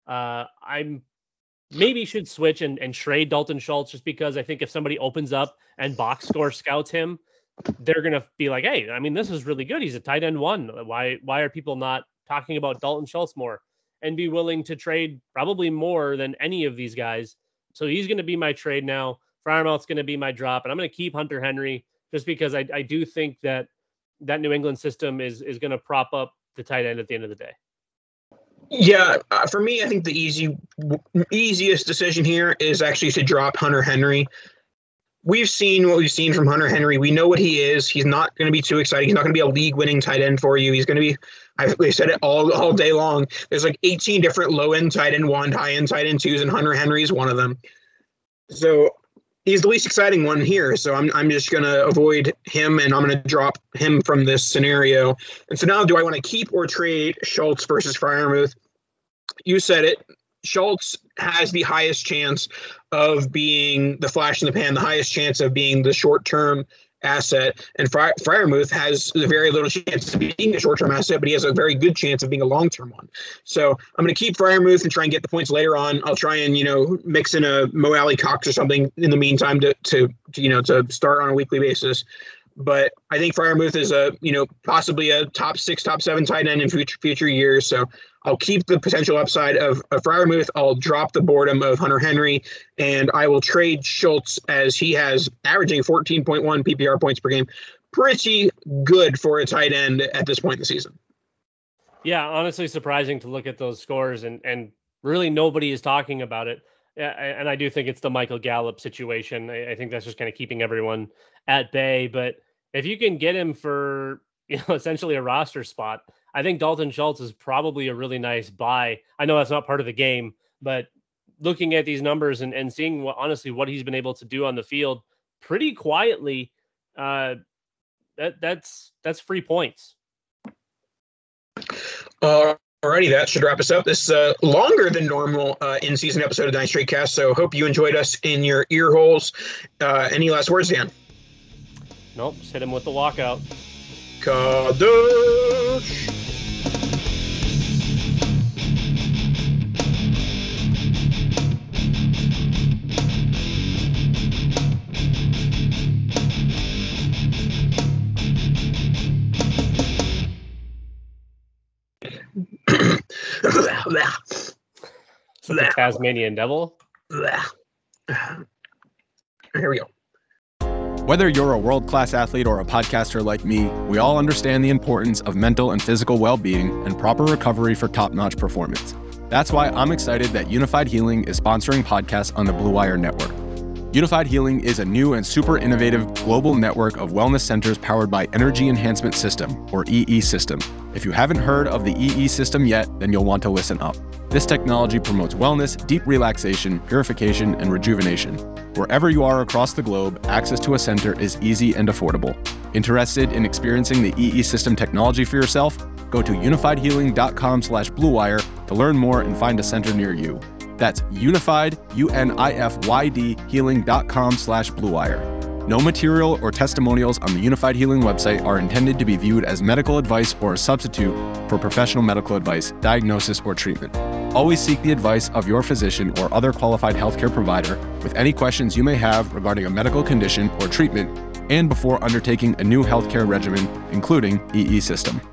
I'm maybe should switch and trade Dalton Schultz just because I think if somebody opens up and box score scouts him, they're going to be like, hey, I mean, this is really good. He's a tight end 1. Why are people not talking about Dalton Schultz more? And be willing to trade probably more than any of these guys. So he's going to be my trade now. Freiermuth's going to be my drop. And I'm going to keep Hunter Henry just because I do think that New England system is going to prop up the tight end at the end of the day. Yeah, for me, I think the easiest decision here is actually to drop Hunter Henry. We've seen what we've seen from Hunter Henry. We know what he is. He's not going to be too exciting. He's not going to be a league-winning tight end for you. He's going to be, I've said it all day long, there's like 18 different low-end tight end 1, high-end tight end 2s, and Hunter Henry is one of them. So he's the least exciting one here. So I'm just going to avoid him, and I'm going to drop him from this scenario. And so now, do I want to keep or trade Schultz versus Freiermuth? You said it. Schultz has the highest chance of being the flash in the pan, the highest chance of being the short-term asset. And Freiermuth has very little chance of being a short-term asset, but he has a very good chance of being a long-term one. So I'm going to keep Freiermuth and try and get the points later on. I'll try and, mix in a Mo Alley Cox or something in the meantime to start on a weekly basis. But I think Freiermuth is possibly a top 6, top 7 tight end in future years. So I'll keep the potential upside of Freiermuth. I'll drop the boredom of Hunter Henry, and I will trade Schultz as he has averaging 14.1 PPR points per game. Pretty good for a tight end at this point in the season. Yeah, honestly surprising to look at those scores, and really nobody is talking about it. And I do think it's the Michael Gallup situation. I think that's just kind of keeping everyone at bay. But if you can get him for essentially a roster spot, I think Dalton Schultz is probably a really nice buy. I know that's not part of the game, but looking at these numbers and seeing what he's been able to do on the field pretty quietly, that's free points. Alrighty, that should wrap us up. This longer than normal in-season episode of Dynasty Cast, so hope you enjoyed us in your ear holes. Any last words, Dan? Nope, just hit him with the walkout. Kadosh! So the Tasmanian Devil. Here we go. Whether you're a world-class athlete or a podcaster like me, we all understand the importance of mental and physical well-being and proper recovery for top-notch performance. That's why I'm excited that Unified Healing is sponsoring podcasts on the Blue Wire Network. Unified Healing is a new and super innovative global network of wellness centers powered by Energy Enhancement System, or EE System. If you haven't heard of the EE System yet, then you'll want to listen up. This technology promotes wellness, deep relaxation, purification, and rejuvenation. Wherever you are across the globe, access to a center is easy and affordable. Interested in experiencing the EE System technology for yourself? Go to unifiedhealing.com/bluewire to learn more and find a center near you. That's unified, UNIFYD healing.com/Blue Wire. No material or testimonials on the Unified Healing website are intended to be viewed as medical advice or a substitute for professional medical advice, diagnosis, or treatment. Always seek the advice of your physician or other qualified healthcare provider with any questions you may have regarding a medical condition or treatment and before undertaking a new healthcare regimen, including EE system.